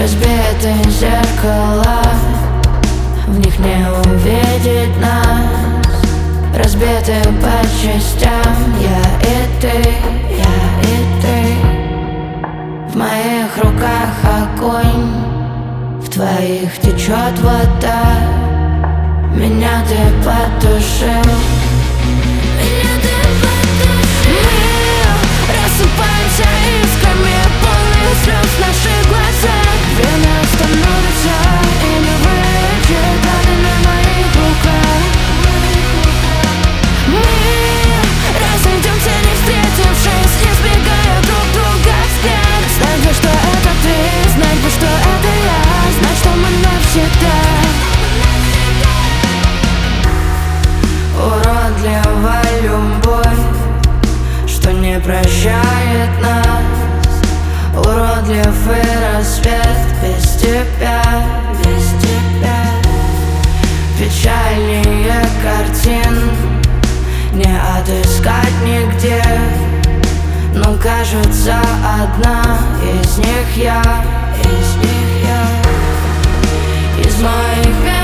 Разбитые зеркала, в них не увидеть нас. Разбитые по частям, я и ты, я и ты. В моих руках огонь, в твоих течет вода. Меня ты потушил, меня ты потушил. Мы рассыпаемся искрами, полные слез наши глаза. Время остановится и не вылечит раны на моих руках. Мы разойдемся, не встретившись, избегая друг друга взгляд. Знать бы, что это ты, знать бы, что это я, знать, что мы навсегда. Уродливая любовь, что не прощает нас. Уродлив и рассвет без тебя, без тебя. Печальнее картин не отыскать нигде, но кажется, одна из них я, из них я. Из моих